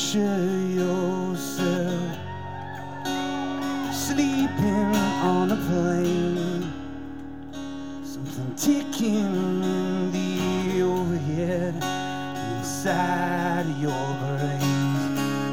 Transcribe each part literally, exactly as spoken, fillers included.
Picture yourself sleeping on a plane, something ticking in the overhead inside of your brain.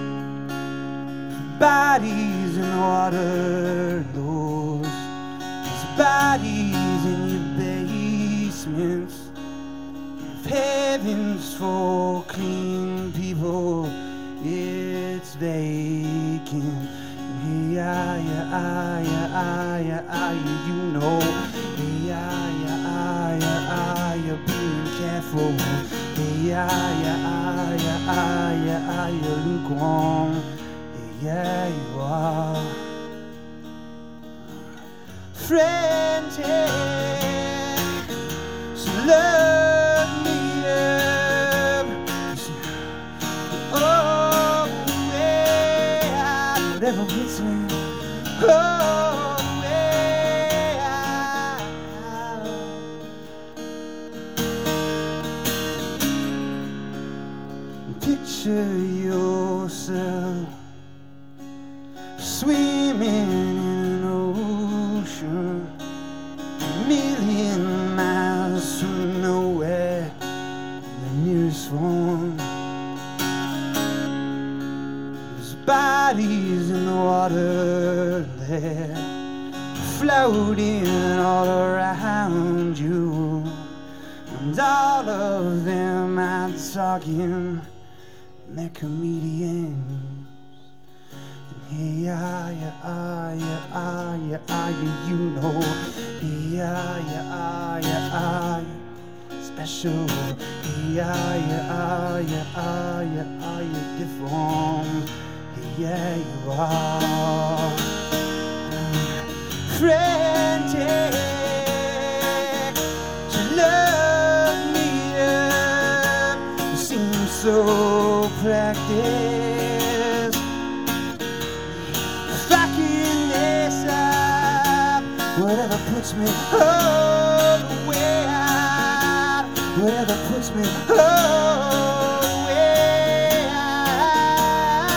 Bodies in water, those there's bodies in your basements. If heaven's for clean people, it's vacant. Yeah, yeah, yeah, yeah, yeah, you know. Yeah, yeah, yeah, yeah, being careful. Yeah, yeah, yeah, yeah, you're lukewarm. Yeah, you are. Frantic, so love me up. Oh, yeah, whatever hits me. Oh, yeah. Picture yourself swimming in an ocean a million miles from nowhere, the nearest one. There's bodies in the water there, floating all around you, and all of them are talking, they're comedians. Yeah, yeah, yeah, yeah, yeah, you know. Yeah, yeah, yeah, special. Yeah, yeah, yeah, yeah, you're different. Yeah, you are. Frantic to love me up. You seem so practiced. Whatever puts me all the way out, whatever puts me all the way out.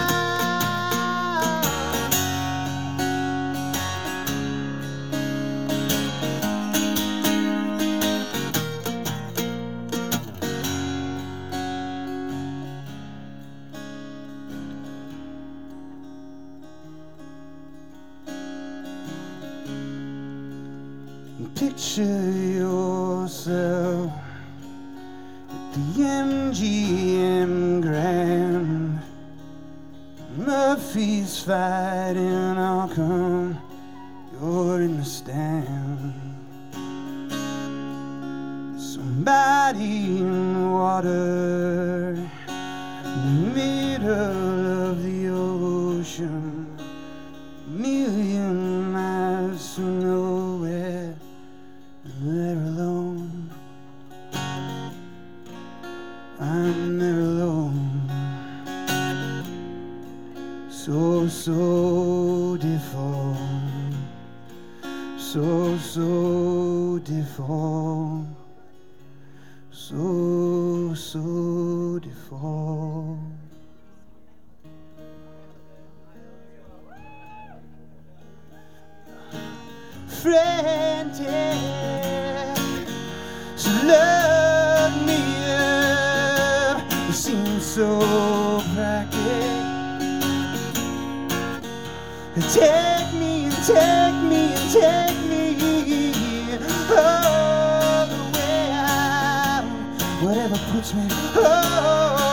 Picture yourself at the M G M Grand. Murphy's fighting, how come you're in the stand? Somebody in the water in the middle of the ocean, a million miles from nowhere. They're alone. I'm there alone. So, so different. So, so different. So, so different. Frantic, so love me up. You seem so practic. Take me and take me and take me all the way out. Whatever puts me. Oh,